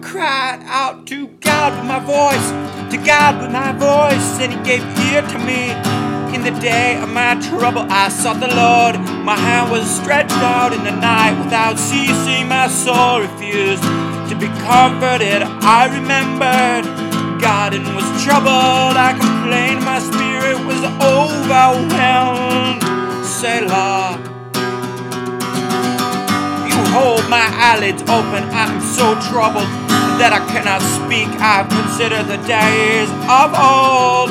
cried out to God with my voice, to God with my voice, and He gave ear to me. In the day of my trouble I sought the Lord. My hand was stretched out in the night. Without ceasing my soul refused to be comforted. I remembered God and was troubled. I complained, my spirit was overwhelmed. Selah. You hold my eyelids open. I am so troubled that I cannot speak. I consider the days of old,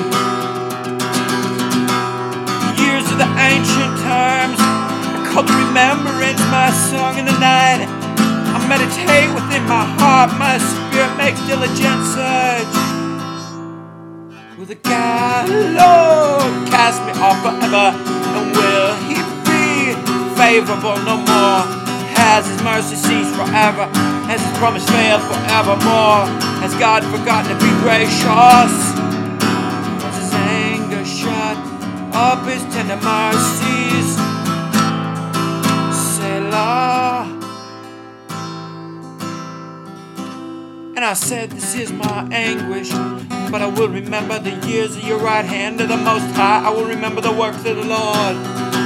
years of the ancient times. I call to remembrance my song in the night. I meditate within my heart. My spirit makes diligent search. Will the God, Lord, cast me off forever? And will He be favorable no more? Has His mercy ceased forever? Has His promise failed forevermore? Has God forgotten to be gracious? Has His anger shut up His tender mercies? Selah. And I said, this is my anguish, but I will remember the years of your right hand of the Most High. I will remember the works of the Lord.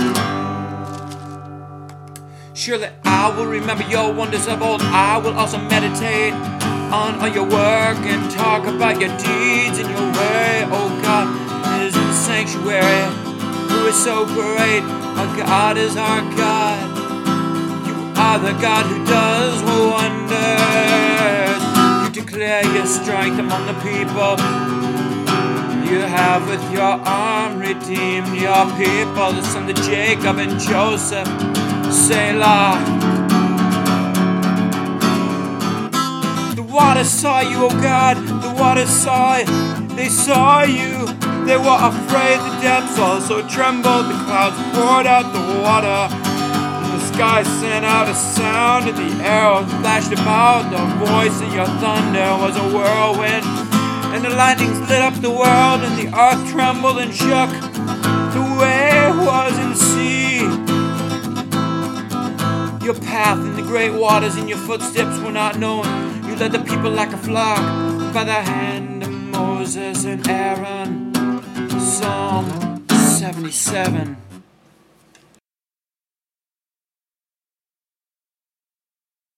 Surely I will remember your wonders of old. I will also meditate on all your work and talk about your deeds and your way. Oh God is in the sanctuary, who is so great. Our God is our God. You are the God who does wonders. You declare your strength among the people. You have with your arm redeemed your people, the sons of Jacob and Joseph. Selah. The waters saw you, O God. The waters saw it. They saw you. They were afraid. The depths also trembled. The clouds poured out the water. And the sky sent out a sound. And the arrows flashed about. The voice of your thunder was a whirlwind. And the lightnings lit up the world. And the earth trembled and shook. The way was in the sea. Your path in the great waters and your footsteps were not known. You led the people like a flock by the hand of Moses and Aaron. Psalm 77.